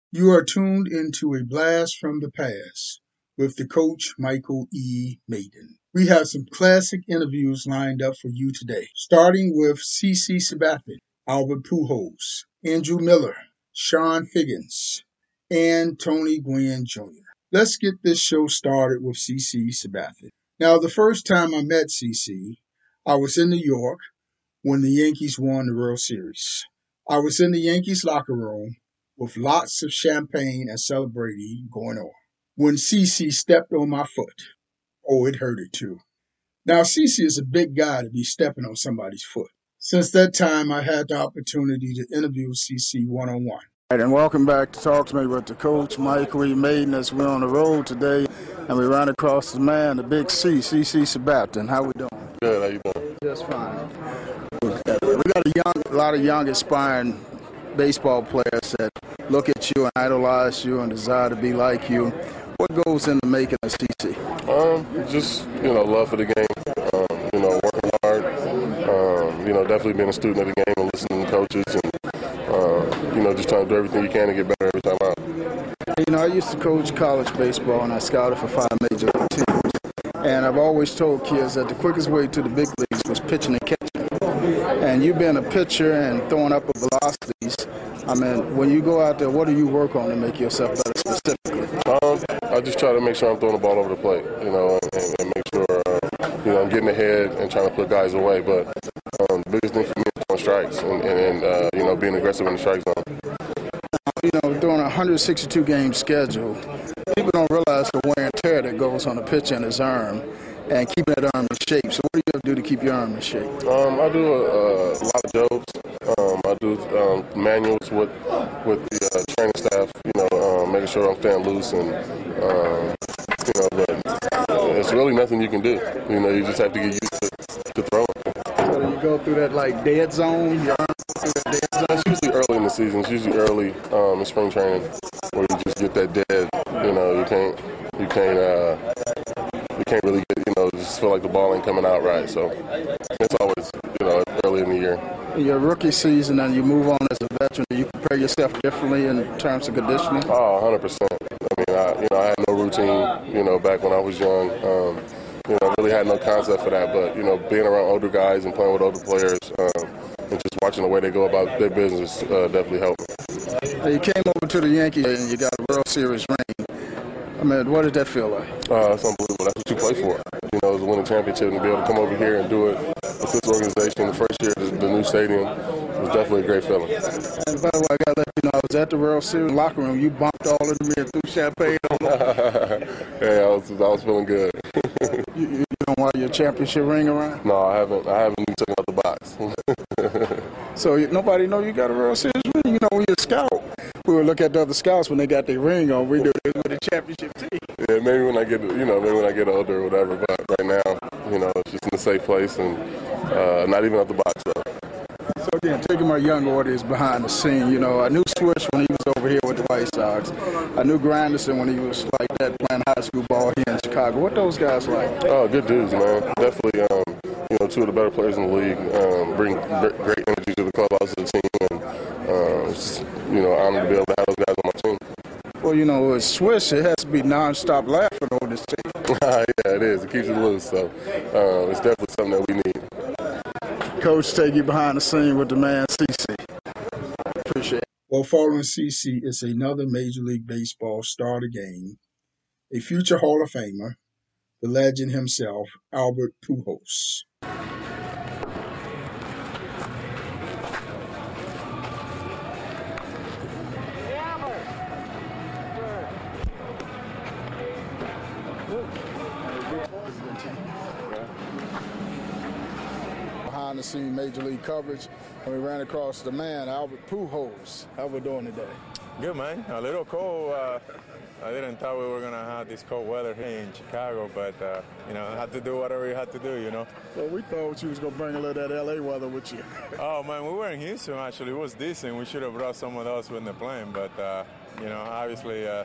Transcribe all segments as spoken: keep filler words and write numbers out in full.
You are tuned into a blast from the past with the coach, Michael E. Maiden. We have some classic interviews lined up for you today, starting with C C Sabathia, Albert Pujols, Andrew Miller, Sean Higgins, and Tony Gwynn Junior Let's get this show started with C C Sabathia. Now, the first time I met C C, I was in New York when the Yankees won the World Series. I was in the Yankees locker room with lots of champagne and celebrating going on. When C C stepped on my foot, oh, it hurted too. Now, C C is a big guy to be stepping on somebody's foot. Since that time, I had the opportunity to interview C C one-on-one. All right, and welcome back to Talk to Me with the coach, Michael E. Maiden, as we're on the road today, and we run across the man, the big C, C C Sabathia. How we doing? Good, how you doing? Just fine. We got a young, a lot of young, aspiring baseball players that look at you and idolize you and desire to be like you. What goes into making a C C? Um, just, you know, love for the game, um, you know, working hard, um, you know, definitely being a student of the game and listening to coaches and, uh, you know, just trying to do everything you can to get better every time out. You know, I used to coach college baseball, and I scouted for five major league teams. And I've always told kids that the quickest way to the big leagues was pitching and catching. And you being a pitcher and throwing up velocities, I mean, when you go out there, what do you work on to make yourself better specifically? Um, I just try to make sure I'm throwing the ball over the plate, you know, and, and make sure, uh, you know, I'm getting ahead and trying to put guys away. But um, the biggest thing for me is throwing strikes and, and, and uh, you know, being aggressive in the strike zone. You know, during a one hundred sixty-two game schedule, people don't realize the wear and tear that goes on the pitcher and his arm and keeping that arm in shape. So what do you have to do to keep your arm in shape? Um, I do a, a lot of jobs. Um, I do um, manuals with with the uh, training staff, you know, um, making sure I'm staying loose and, um, you know, but it's really nothing you can do. You know, you just have to get used to, to throwing. So you go through that, like, dead zone, your arm through that dead zone? It's usually early in the season. It's usually early um, in spring training where you just get that dead. You know, you can't, you can't, uh, you can't really get, you know, just feel like the ball ain't coming out right. So it's always, you know, early in the year. In your rookie season and you move on as a veteran, do you prepare yourself differently in terms of conditioning? Oh, one hundred percent. I mean, I, you know, I had no routine, you know, back when I was young. Um, you know, really had no concept for that. But, you know, being around older guys and playing with older players um, and just watching the way they go about their business uh, definitely helped me. Now you came over to the Yankees and you got a World Series ring. I mean, what did that feel like? Uh, it's unbelievable. That's what you play for. You know, to win a championship and be able to come over here and do it with this organization the first year, the, the new stadium, was definitely a great feeling. And by the way, I got to let you know, I was at the World Series locker room. You bumped all of me and threw champagne on me. Hey, I was, I was feeling good. you, you don't want your championship ring around? No, I haven't. I haven't even taken out the box. So nobody know you got a World Series ring? You know, when you're a scout, we would look at the other scouts when they got their ring on. We do it with a championship team. Yeah, maybe when I get, you know, maybe when I get older or whatever. But right now, you know, it's just in a safe place and uh, not even out the box though. So again, taking my young audience behind the scene, you know, I knew Swish when he was over here with the White Sox. I knew Granderson when he was like that playing high school ball here in Chicago. What those guys like? Oh, good dudes, man. Definitely, um, you know, two of the better players in the league. Um, bring great energy to the clubhouse of the team, and uh, it's just, you know, honored to be able to have those guys on my team. Well, you know, with Swish, it has to be nonstop laughing on this team. Yeah, it is. It keeps you loose, so uh, it's definitely something that we need. Coach, take you behind the scene with the man, C C. Appreciate it. Well, following C C is another Major League Baseball star of the game, a future Hall of Famer, the legend himself, Albert Pujols. Behind the scene Major League coverage, and we ran across the man, Albert Pujols. How we doing today? Good, man. A little cold. Uh, I didn't thought we were going to have this cold weather here in Chicago, but, uh, you know, I had to do whatever you had to do, you know. Well, we thought you was going to bring a little of that L A weather with you. Oh, man, we were in Houston, actually. It was decent. We should have brought some of those with the plane, but, uh, you know, obviously uh,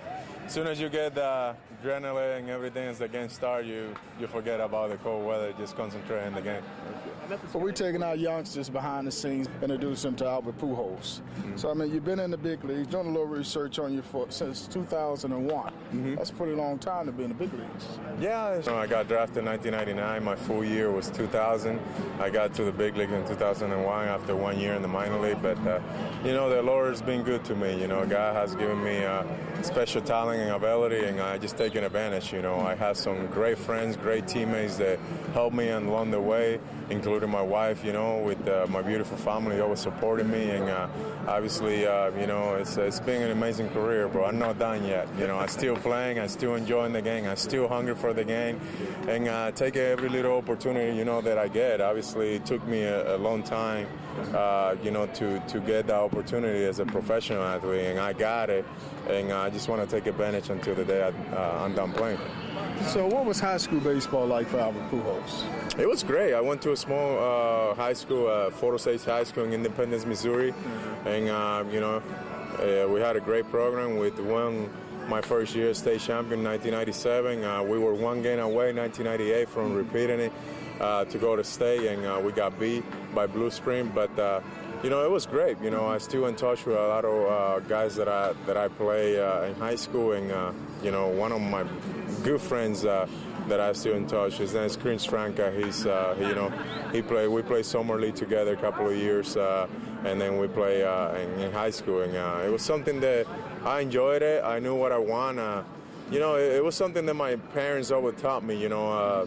as soon as you get the adrenaline and everything is against start, you you forget about the cold weather, just concentrate in the game. So we're taking our youngsters behind the scenes, introduce them to Albert Pujols. Mm-hmm. So, I mean, you've been in the big leagues, doing a little research on you for since two thousand one. Mm-hmm. That's a pretty long time to be in the big leagues. Yeah, so I got drafted in nineteen ninety-nine. My full year was two thousand. I got to the big league in two thousand one after one year in the minor league. But, uh, you know, the Lord's been good to me. You know, God has given me uh, special talent and ability, and I just taken advantage. You know, I have some great friends, great teammates that helped me along the way, including my wife, you know, with uh, my beautiful family always supporting me. And uh, obviously, uh, you know, it's, it's been an amazing career, but I'm not done yet. You know, I'm still playing, I'm still enjoying the game, I'm still hungry for the game, and uh, take every little opportunity, you know, that I get. Obviously, it took me a, a long time, uh, you know, to, to get that opportunity as a professional athlete, and I got it. And I just want to take advantage until the day I, uh, I'm done playing. So what was high school baseball like for Albert Pujols? It was great. I went to a small uh, high school, uh, Photo State High School in Independence, Missouri. Mm-hmm. And, uh, you know, uh, we had a great program. We won my first year state champion in nineteen ninety-seven. Uh, we were one game away in nineteen ninety-eight from repeating it uh, to go to state, and uh, we got beat by Blue Spring. But, uh, you know, it was great. You know, I'm still in touch with a lot of uh, guys that I that I play uh, in high school, and uh, you know, one of my good friends uh, that I still in touch. His name is Chris Franca. He's uh, he, you know, he play we play summer league together a couple of years, uh, and then we play uh, in, in high school, and uh, it was something that I enjoyed. It. I knew what I want. Uh, you know, it, it was something that my parents always taught me. You know. Uh,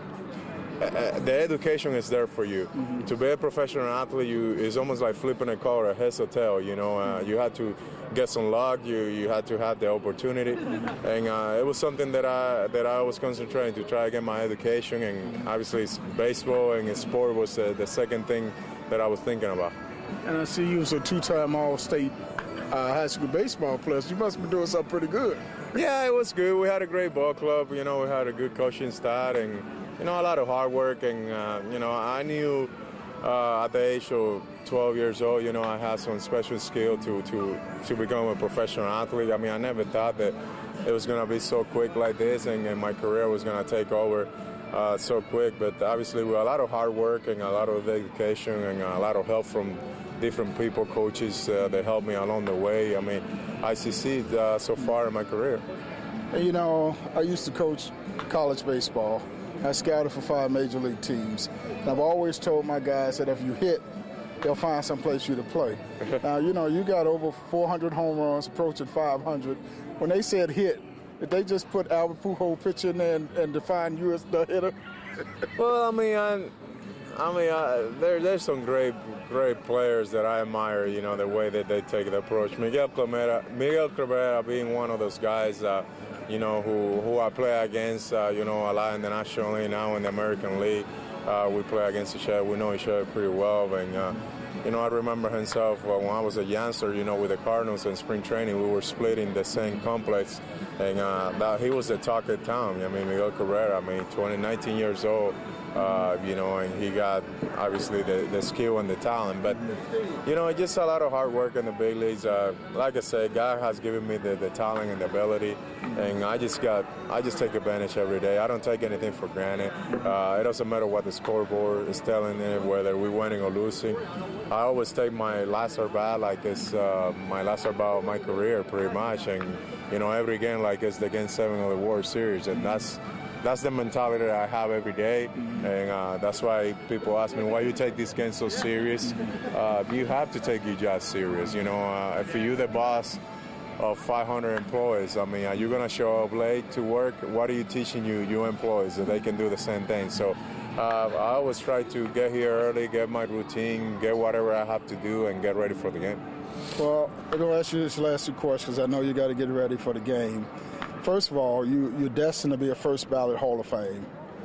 Uh, the education is there for you. Mm-hmm. To be a professional athlete, you is almost like flipping a car, a heads or tail. You know, uh, you had to get some luck. You you had to have the opportunity, and uh, it was something that I that I was concentrating to try to get my education. And obviously, it's baseball and sport was uh, the second thing that I was thinking about. And I see you was a two-time All-State uh, high school baseball player. So you must be doing something pretty good. Yeah, it was good. We had a great ball club. You know, we had a good coaching staff, and you know, a lot of hard work. And uh, you know, I knew uh, at the age of twelve years old, you know, I had some special skill to to to become a professional athlete. I mean, I never thought that it was going to be so quick like this, and, and my career was going to take over uh, so quick. But obviously, with a lot of hard work and a lot of dedication and a lot of help from different people, coaches uh, that helped me along the way. I mean, I succeeded uh, so far in my career. You know, I used to coach college baseball. I scouted for five major league teams. And I've always told my guys that if you hit, they'll find some place for you to play. Now, you know, you got over four hundred home runs, approaching five hundred. When they said hit, did they just put Albert Pujols pitcher in there and, and define you as the hitter? Well, I mean, I, I mean, I, there, there's some great, great players that I admire. You know, the way that they take the approach. Miguel Cabrera, Miguel Cabrera being one of those guys. Uh, you know, who who I play against. Uh, you know, a lot in the National League, now in the American League. Uh, we play against each other. We know each other pretty well, and. Uh, You know, I remember himself uh, when I was a youngster, you know, with the Cardinals in spring training, we were splitting the same complex, and uh, that, he was the talk of town. I mean, Miguel Cabrera, I mean, twenty, nineteen years old, uh, you know, and he got, obviously, the, the skill and the talent. But, you know, just a lot of hard work in the big leagues. Uh, like I said, God has given me the, the talent and the ability, and I just got, I just take advantage every day. I don't take anything for granted. Uh, it doesn't matter what the scoreboard is telling me, whether we're winning or losing. I always take my last at bat like it's uh, my last at bat of my career, pretty much, and you know, every game like it's the game seven of the World Series, and that's that's the mentality that I have every day, and uh, that's why people ask me why you take this game so serious. Uh, you have to take your job serious. You know, uh, if you're the boss of five hundred employees, I mean, are you gonna show up late to work? What are you teaching you your employees that they can do the same thing? So. Uh, I always try to get here early, get my routine, get whatever I have to do, and get ready for the game. Well, I'm going to ask you this last two questions. I know you got to get ready for the game. First of all, you, you're destined to be a first ballot Hall of Fame.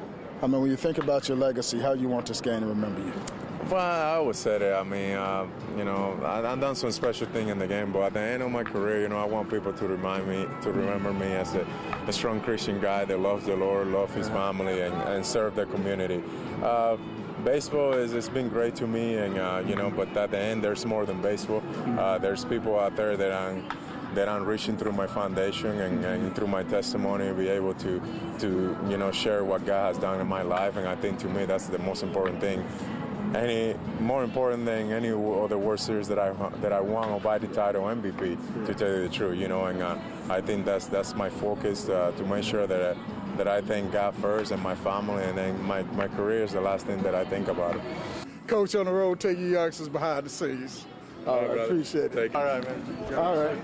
I mean, when you think about your legacy, how do you want this game to remember you? Well, I always said it. I mean, uh, you know, I, I've done some special thing in the game, but at the end of my career, you know, I want people to remind me, to remember me as a, a strong Christian guy that loves the Lord, loves his family, and, and serve the community. Uh, baseball is it's been great to me, and uh, you know, but at the end, there's more than baseball. Uh, there's people out there that I'm that I'm reaching through my foundation and, and through my testimony, be able to, to, you know, share what God has done in my life. And I think to me that's the most important thing. Any more important than any other World Series that I that I won or by the title M V P, to tell you the truth, you know, and uh, I think that's that's my focus uh, to make sure that I, that I thank God first and my family, and then my, my career is the last thing that I think about. Coach on the road, take your youngsters behind the scenes. All right, I appreciate it. All right, man. All right.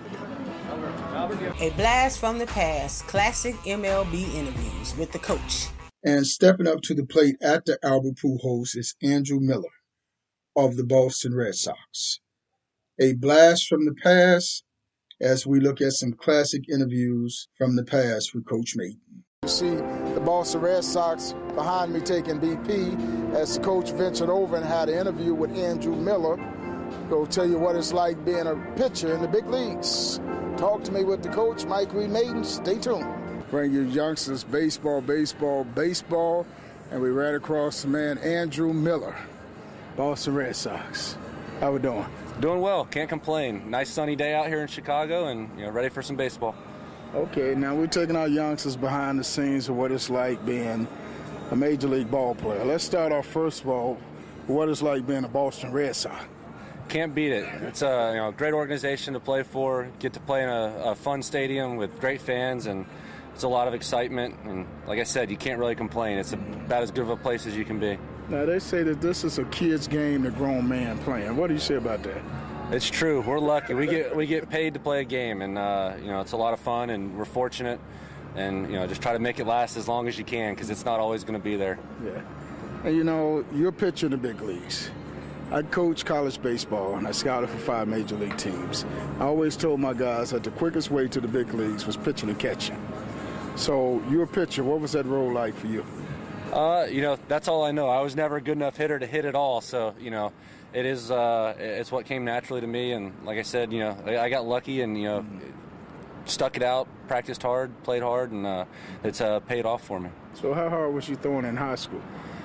A blast from the past, classic M L B interviews with the coach. And stepping up to the plate at the Albert Pujols is Andrew Miller of the Boston Red Sox. A blast from the past as we look at some classic interviews from the past with Coach Maton. You see the Boston Red Sox behind me taking B P as the coach ventured over and had an interview with Andrew Miller. Go tell you what it's like being a pitcher in the big leagues. Talk to me with the coach, Michael E. Maton. Stay tuned. Bring you youngsters baseball, baseball, baseball. And we ran across the man Andrew Miller, Boston Red Sox. How we doing? Doing well. Can't complain. Nice sunny day out here in Chicago, and you know, ready for some baseball. Okay, now we're taking our youngsters behind the scenes of what it's like being a major league ball player. Let's start off first of all, what it's like being a Boston Red Sox. Can't beat it. It's a you know, great organization to play for. Get to play in a, a fun stadium with great fans, and it's a lot of excitement. And like I said, you can't really complain. It's about as good of a place as you can be. Now, they say that this is a kid's game, the grown man playing. What do you say about that? It's true. We're lucky. We get we get paid to play a game, and uh, you know it's a lot of fun, and we're fortunate. And you know, just try to make it last as long as you can, because it's not always going to be there. Yeah. And you know, you're a pitcher in the big leagues. I coach college baseball, and I scouted for five major league teams. I always told my guys that the quickest way to the big leagues was pitching and catching. So you're a pitcher. What was that role like for you? Uh, you know, that's all I know. I was never a good enough hitter to hit it all. So, you know, it is, uh, it's what came naturally to me. And like I said, you know, I, I got lucky and, you know, stuck it out, practiced hard, played hard, and uh, it's uh, paid off for me. So how hard was you throwing in high school?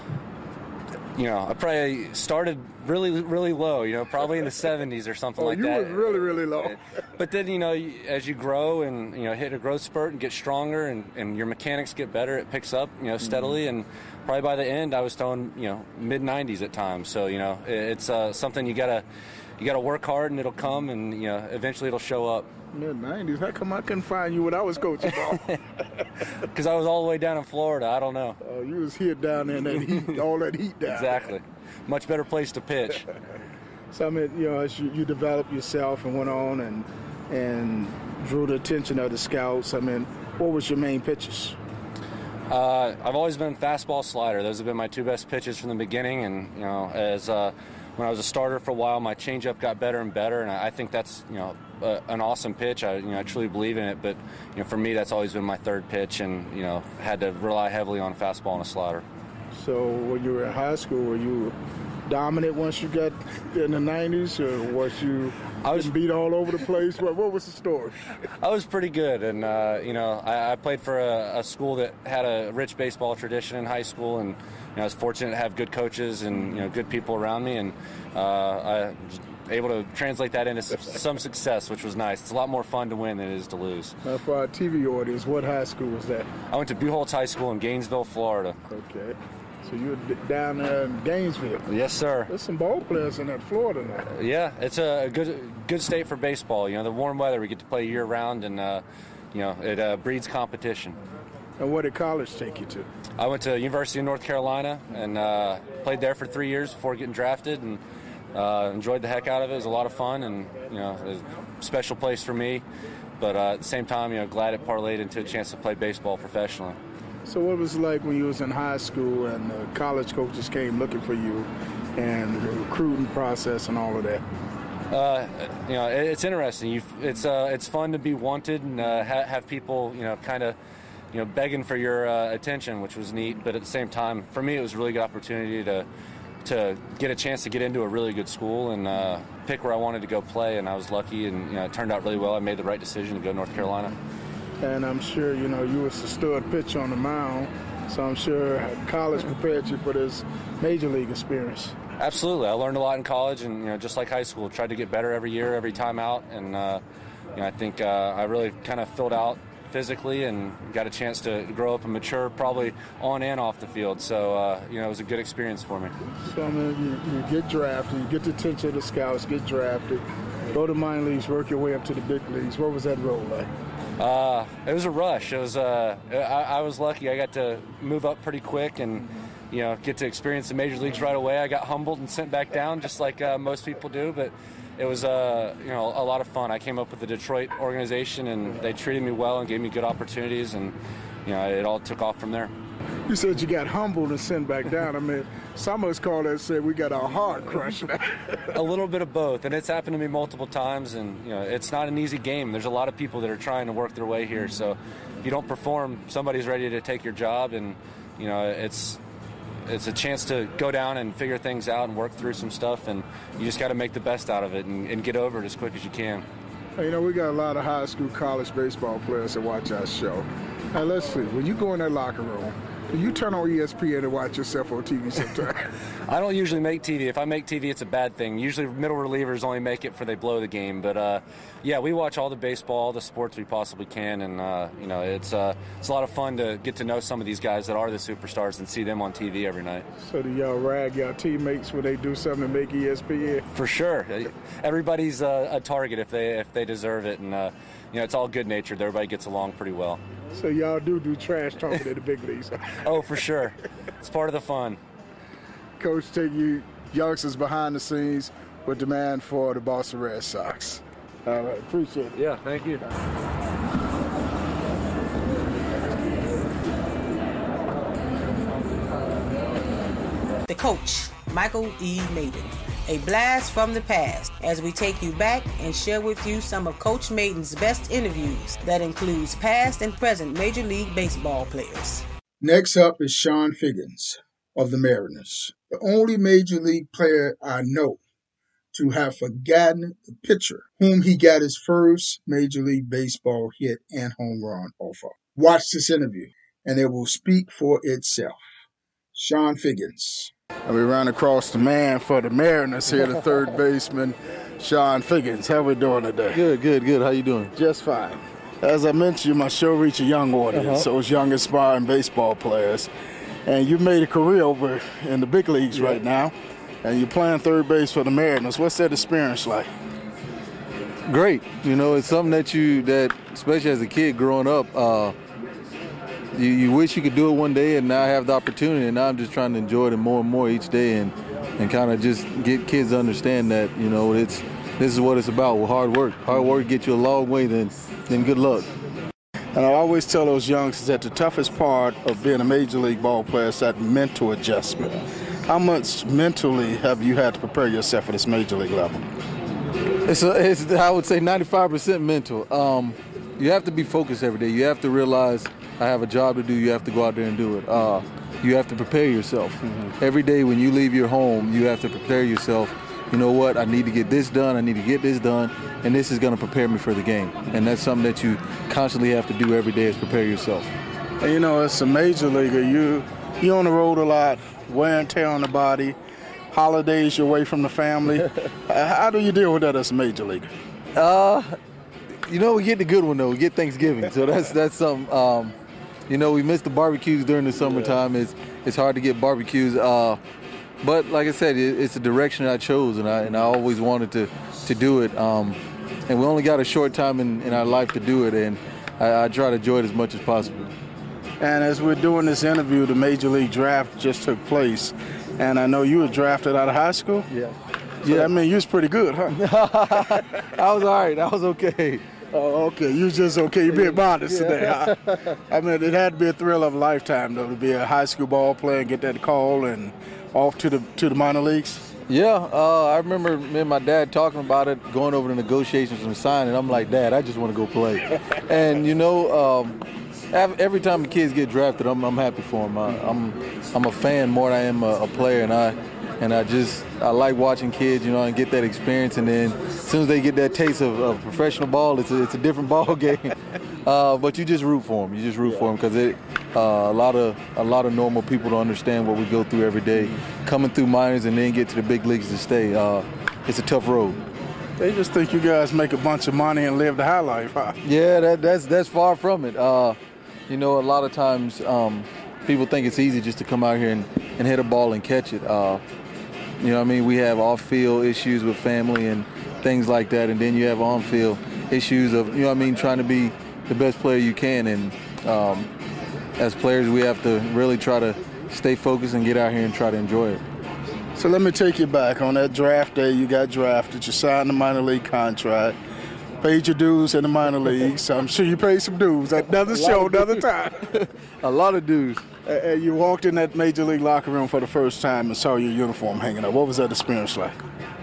You know, I probably started really, really low, you know, probably in the seventies or something oh, like you that. was really, really low. But then, you know, as you grow and, you know, hit a growth spurt and get stronger and, and your mechanics get better, it picks up, you know, steadily. Mm-hmm. And probably by the end, I was throwing, you know, mid nineties at times. So, you know, it's uh, something you got to you got to work hard and it'll come and, you know, eventually it'll show up. mid nineties? How come I couldn't find you when I was coaching ball? Because I was all the way down in Florida. I don't know. Oh, you was here down there in that heat, all that heat down Exactly. there. Much better place to pitch. So, I mean, you know, as you, you developed yourself and went on and and drew the attention of the scouts, I mean, what was your main pitches? Uh, I've always been fastball slider. Those have been my two best pitches from the beginning. And, you know, as uh, when I was a starter for a while, my changeup got better and better. And I, I think that's, you know, uh, an awesome pitch. I, you know, I truly believe in it. But, you know, for me, that's always been my third pitch and, you know, had to rely heavily on a fastball and a slider. So when you were in high school, were you dominant once you got in the nineties, or was you I was beat all over the place? What, what was the story? I was pretty good, and uh, you know, I, I played for a, a school that had a rich baseball tradition in high school, and you know, I was fortunate to have good coaches and you know, good people around me, and uh, I was able to translate that into some success, which was nice. It's a lot more fun to win than it is to lose. Now, for our T V audience, what high school was that? I went to Buchholz High School in Gainesville, Florida. Okay. So you were down there in Gainesville. Yes, sir. There's some ball players in that Florida now. Yeah, it's a good good state for baseball. You know, the warm weather, we get to play year round, and uh, you know, it uh, breeds competition. And what did college take you to? I went to University of North Carolina and uh, played there for three years before getting drafted, and uh, enjoyed the heck out of it. It was a lot of fun, and you know, it was a special place for me. But uh, at the same time, you know, glad it parlayed into a chance to play baseball professionally. So what was it like when you was in high school and the college coaches came looking for you and the recruiting process and all of that? Uh, you know, it, it's interesting. You, it's uh, it's fun to be wanted and uh, ha- have people, you know, kind of, you know, begging for your uh, attention, which was neat. But at the same time, for me, it was a really good opportunity to to get a chance to get into a really good school and uh, pick where I wanted to go play. And I was lucky, and you know, it turned out really well. I made the right decision to go to North Carolina. And I'm sure, you know, you was a stud pitcher on the mound, so I'm sure college prepared you for this major league experience. Absolutely. I learned a lot in college, and, you know, just like high school, tried to get better every year, every time out, and, uh, you know, I think uh, I really kind of filled out physically and got a chance to grow up and mature probably on and off the field. So, uh, you know, it was a good experience for me. So, I mean, you, you get drafted, you get the attention of the scouts, get drafted, go to minor leagues, work your way up to the big leagues. What was that role like? Uh, it was a rush. It was. Uh, I, I was lucky. I got to move up pretty quick and, you know, get to experience the major leagues right away. I got humbled and sent back down just like uh, most people do, but it was, uh, you know, a lot of fun. I came up with the Detroit organization, and they treated me well and gave me good opportunities, and, you know, it all took off from there. You said you got humbled and sent back down. I mean, some of us call that and say we got our heart crushed. A little bit of both, and it's happened to me multiple times, and, you know, it's not an easy game. There's a lot of people that are trying to work their way here, so if you don't perform, somebody's ready to take your job, and, you know, it's it's a chance to go down and figure things out and work through some stuff, and you just got to make the best out of it and, and get over it as quick as you can. You know, we got a lot of high school, college baseball players that watch our show. Now, let's see. When you go in that locker room, do you turn on E S P N and watch yourself on T V sometimes? I don't usually make T V. If I make T V, it's a bad thing. Usually middle relievers only make it for they blow the game. But, uh, yeah, we watch all the baseball, all the sports we possibly can. And, uh, you know, it's, uh, it's a lot of fun to get to know some of these guys that are the superstars and see them on T V every night. So do y'all rag y'all teammates when they do something to make E S P N? For sure. Everybody's uh, a target if they if they deserve it. And, uh, you know, it's all good-natured. Everybody gets along pretty well. So y'all do do trash talking in the big leagues. Oh, for sure. It's part of the fun. Coach, take you youngsters behind the scenes with demand for the Boston Red Sox. All right, appreciate it. Yeah, thank you. The coach, Michael E. Maiden. A blast from the past as we take you back and share with you some of Coach Maiden's best interviews that includes past and present Major League Baseball players. Next up is Sean Figgins of the Mariners, the only Major League player I know to have forgotten the pitcher whom he got his first Major League Baseball hit and home run off of. Watch this interview and it will speak for itself. Sean Figgins. And we run across the man for the Mariners here, the third baseman, Sean Figgins. How we doing today? Good, good, good. How you doing? Just fine. As I mentioned, my show reaches a young audience, uh-huh. so it's young, aspiring baseball players. And you've made a career over in the big leagues yeah. right now, and you're playing third base for the Mariners. What's that experience like? Great. You know, it's something that you, that especially as a kid growing up, uh, You, you wish you could do it one day, and now I have the opportunity, and now I'm just trying to enjoy it more and more each day, and, and kind of just get kids to understand that, you know, it's this is what it's about, with hard work. Hard work gets you a long way, then, then good luck. And I always tell those youngsters that the toughest part of being a Major League ball player is that mental adjustment. How much mentally have you had to prepare yourself for this Major League level? It's, a, it's I would say ninety-five percent mental. Um, you have to be focused every day. You have to realize I have a job to do. You have to go out there and do it. Uh, you have to prepare yourself. Mm-hmm. Every day when you leave your home, you have to prepare yourself. You know what? I need to get this done. I need to get this done. And this is going to prepare me for the game. And that's something that you constantly have to do every day is prepare yourself. And you know, as a major leaguer, you, you're on the road a lot, wear and tear on the body, holidays, you're away from the family. How do you deal with that as a major leaguer? Uh, you know, we get the good one, though. We get Thanksgiving. So that's that's something. Um, You know, we miss the barbecues during the summertime. It's it's hard to get barbecues. Uh, but like I said, it, it's a direction I chose, and I and I always wanted to, to do it. Um, and we only got a short time in, in our life to do it, and I, I try to enjoy it as much as possible. And as we're doing this interview, the Major League Draft just took place, and I know you were drafted out of high school? Yeah. So yeah. That means you was pretty good, huh? I was all right. I was okay. Oh, okay. You was just okay. You're being modest yeah. today. Huh? I mean, it had to be a thrill of a lifetime, though, to be a high school ball player and get that call and off to the to the minor leagues. Yeah, uh, I remember me and my dad talking about it, going over the negotiations and signing. I'm like, Dad, I just want to go play. And you know, um, every time the kids get drafted, I'm, I'm happy for them. I, I'm I'm a fan more than I am a, a player, and I. And I just, I like watching kids, you know, and get that experience. And then as soon as they get that taste of, of professional ball, it's a, it's a different ball game. Uh, but you just root for them. You just root yeah. for them because it uh, a lot of a lot of normal people don't understand what we go through every day. Coming through minors and then get to the big leagues to stay. Uh, it's a tough road. They just think you guys make a bunch of money and live the high life, huh? Yeah, that, that's that's far from it. Uh, you know, a lot of times um, people think it's easy just to come out here and, and hit a ball and catch it. Uh, you know what I mean? We have off-field issues with family and things like that, and then you have on-field issues of, you know what I mean, trying to be the best player you can. And um, as players, we have to really try to stay focused and get out here and try to enjoy it. So let me take you back. On that draft day, you got drafted. You signed a minor league contract, paid your dues in the minor leagues. So I'm sure you paid some dues. Another show, another time. A lot of dues. And you walked in that major league locker room for the first time and saw your uniform hanging up. What was that experience like?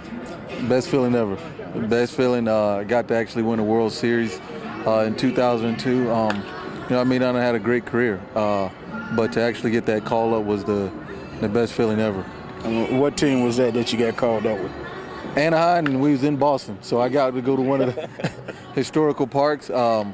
Best feeling ever. Best feeling. I uh, got to actually win a World Series uh, in two thousand two. Um, you know what I mean? I had a great career. Uh, but to actually get that call up was the, the best feeling ever. And what team was that that you got called up with? Anaheim, and we was in Boston. So I got to go to one of the historical parks. Um,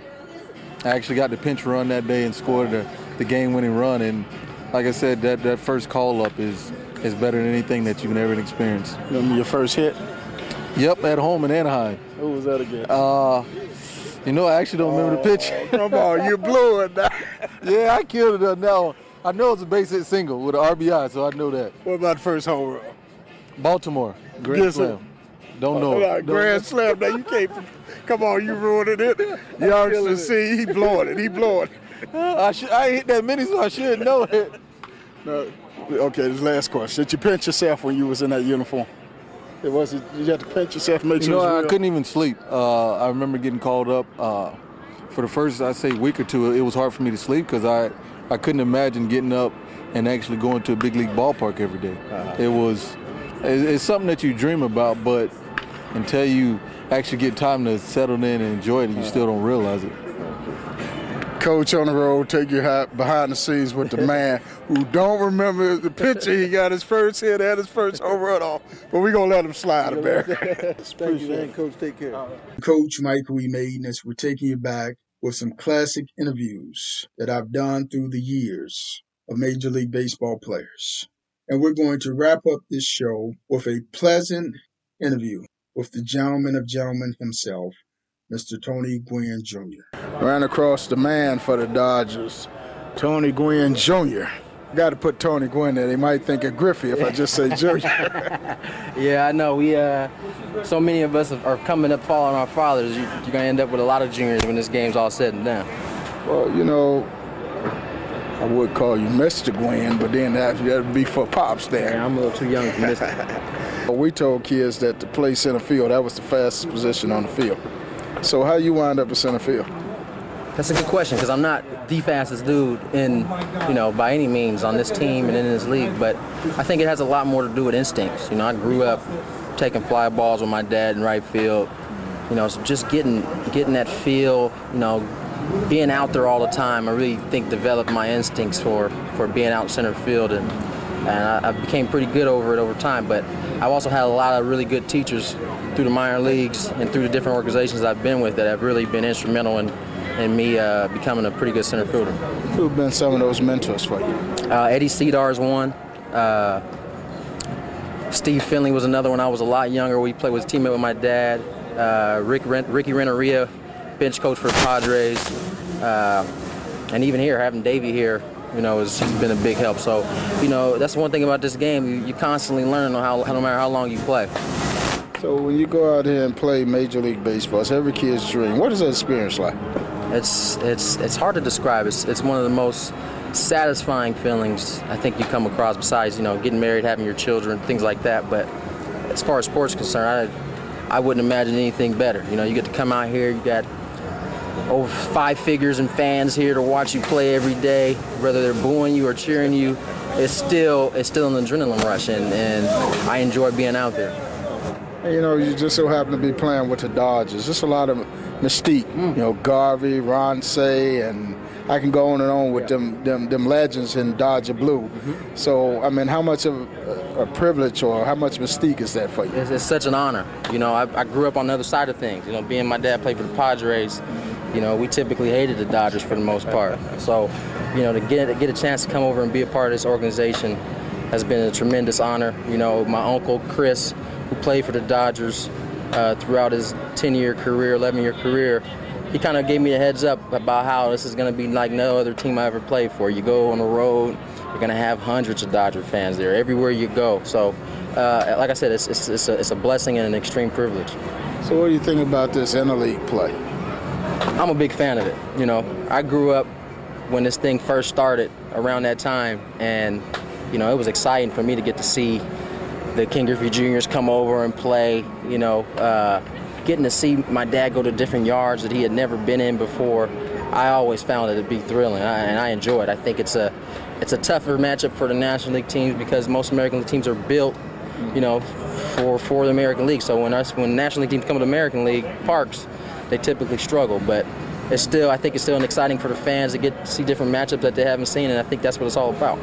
I actually got the pinch run that day and scored the, the game-winning run. And like I said, that, that first call-up is is better than anything that you can ever experience. Remember your first hit? Yep, at home in Anaheim. Who was that again? Uh, you know, I actually don't remember the pitch. Come on, you blew it now. Yeah, I killed it now. I know it's a base hit single with an R B I, so I know that. What about the first home run? Baltimore, Grand Yes, Slam. Don't know. Oh, it. Grand Slam. Now you can't. Come on, you ruining it. Youngster, see, he blowing it. He blowing it. I should. I ain't hit that many, so I should know it. No. Okay, this last question. Did you pinch yourself when you was in that uniform? It wasn't. You had to pinch yourself, make You sure. know, it was I real? couldn't even sleep. Uh, I remember getting called up uh, for the first, I'd say, week or two. It was hard for me to sleep because I, I couldn't imagine getting up and actually going to a big league ballpark every day. Uh-huh. It was, it's something that you dream about, but until you actually get time to settle in and enjoy it, you uh-huh. still don't realize it. Coach on the road, take you behind the scenes with the man who don't remember the picture. He got his first hit and his first home run off, but we're going to let him slide a bit. Thank you, man. Coach, take care. Coach Michael E. Maiden, as we're taking you back with some classic interviews that I've done through the years of Major League Baseball players. And we're going to wrap up this show with a pleasant interview with the gentleman of gentlemen himself, Mister Tony Gwynn Junior Ran across the man for the Dodgers, Tony Gwynn Junior Got to put Tony Gwynn there. They might think of Griffey if I just say Junior. Yeah, I know. We uh, so many of us are coming up following our fathers. You, you're going to end up with a lot of juniors when this game's all said and done. Well, you know, I would call you Mister Gwynn, but then that would be for Pops there. Yeah, I'm a little too young for Mister We told kids that to play center field, that was the fastest position on the field. So how you wind up at center field? That's a good question because I'm not the fastest dude in, you know, by any means on this team and in this league, but I think it has a lot more to do with instincts. You know, I grew up taking fly balls with my dad in right field, you know, so just getting getting that feel, you know, being out there all the time, I really think developed my instincts for, for being out in center field, and, and I, I became pretty good over it over time, but I've also had a lot of really good teachers through the minor leagues and through the different organizations I've been with that have really been instrumental in and me uh, becoming a pretty good center fielder. Who've been some of those mentors for you? Uh, Eddie Cedar is one. Uh, Steve Finley was another one. I was a lot younger. We played with a teammate with my dad. Uh, Rick Ren- Ricky Renteria, bench coach for the Padres. Uh, and even here, having Davey here, you know, has been a big help. So, you know, that's one thing about this game. You, you constantly learn how, no matter how long you play. So when you go out here and play Major League Baseball, it's every kid's dream. What is that experience like? It's it's it's hard to describe. It's it's one of the most satisfying feelings I think you come across. Besides, you know, getting married, having your children, things like that. But as far as sports is concerned, I I wouldn't imagine anything better. You know, you get to come out here. You got over five figures and fans here to watch you play every day. Whether they're booing you or cheering you, it's still it's still an adrenaline rush, and and I enjoy being out there. You know, you just so happen to be playing with the Dodgers. Just a lot of mystique. Mm. You know, Garvey, Ron Say, and I can go on and on with yeah. them, them them legends in Dodger blue. Mm-hmm. So, I mean, how much of a, a privilege or how much mystique is that for you? It's, it's such an honor. You know, I, I grew up on the other side of things. You know, being my dad played for the Padres, you know, we typically hated the Dodgers for the most part. So, you know, to get, to get a chance to come over and be a part of this organization has been a tremendous honor. You know, my uncle, Chris, who played for the Dodgers, uh, throughout his ten-year career, eleven-year career, he kind of gave me a heads up about how this is going to be like no other team I ever played for. You go on the road, you're going to have hundreds of Dodger fans there everywhere you go. So, uh, like I said, it's, it's, it's, a, it's a blessing and an extreme privilege. So what do you think about this interleague play? I'm a big fan of it. You know, I grew up when this thing first started around that time, and, you know, it was exciting for me to get to see the Ken Griffey Juniors come over and play, you know, uh, getting to see my dad go to different yards that he had never been in before. I always found it to be thrilling, I, and I enjoy it. I think it's a it's a tougher matchup for the National League teams because most American League teams are built, you know, for for the American League. So when us when National League teams come to the American League parks, they typically struggle. But it's still, I think it's still exciting for the fans to get to see different matchups that they haven't seen, and I think that's what it's all about.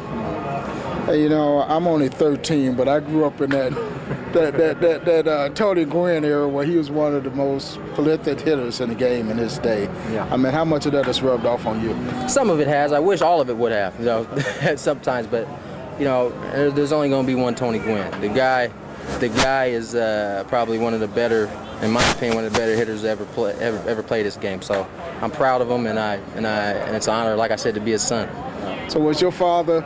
Hey, you know, I'm only thirteen, but I grew up in that that that that, that uh, Tony Gwynn era where he was one of the most prolific hitters in the game in his day. Yeah. I mean, how much of that has rubbed off on you? Some of it has. I wish all of it would have, you know, sometimes. But, you know, there's only going to be one Tony Gwynn. The guy, the guy is uh, probably one of the better, in my opinion, one of the better hitters ever play, ever ever played this game. So I'm proud of him, and I and I and it's an honor, like I said, to be his son. So was your father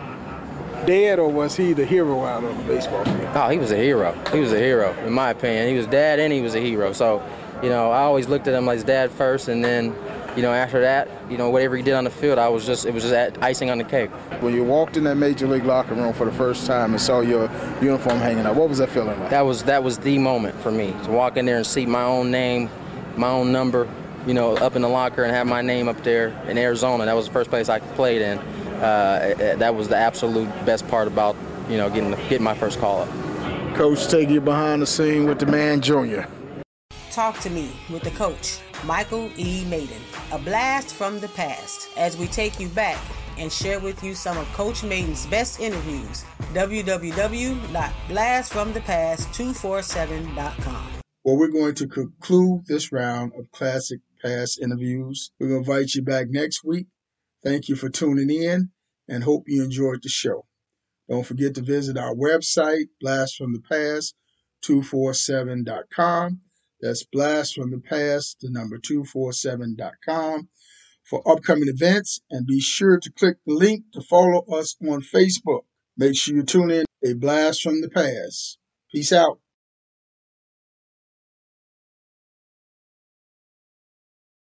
dead, or was he the hero out on the baseball field? Oh, he was a hero. He was a hero, in my opinion. He was dad, and he was a hero. So, you know, I always looked at him like his dad first, and then, you know, after that, you know, whatever he did on the field, I was just, it was just icing on the cake. When you walked in that major league locker room for the first time and saw your uniform hanging up, what was that feeling like? That was that was the moment for me, to walk in there and see my own name, my own number, you know, up in the locker and have my name up there in Arizona. That was the first place I played in. Uh, that was the absolute best part about, you know, getting getting my first call up. Coach, take you behind the scene with the man, Junior. Talk to Me with the coach, Michael E. Maiden. A blast from the past as we take you back and share with you some of Coach Maiden's best interviews. w w w dot blast from the past two four seven dot com. Well, we're going to conclude this round of classic past interviews. We're going to invite you back next week. Thank you for tuning in and hope you enjoyed the show. Don't forget to visit our website, blast from the past two four seven dot com. That's blast from the past, the number two four seven dot com for upcoming events. And be sure to click the link to follow us on Facebook. Make sure you tune in A Blast from the Past. Peace out.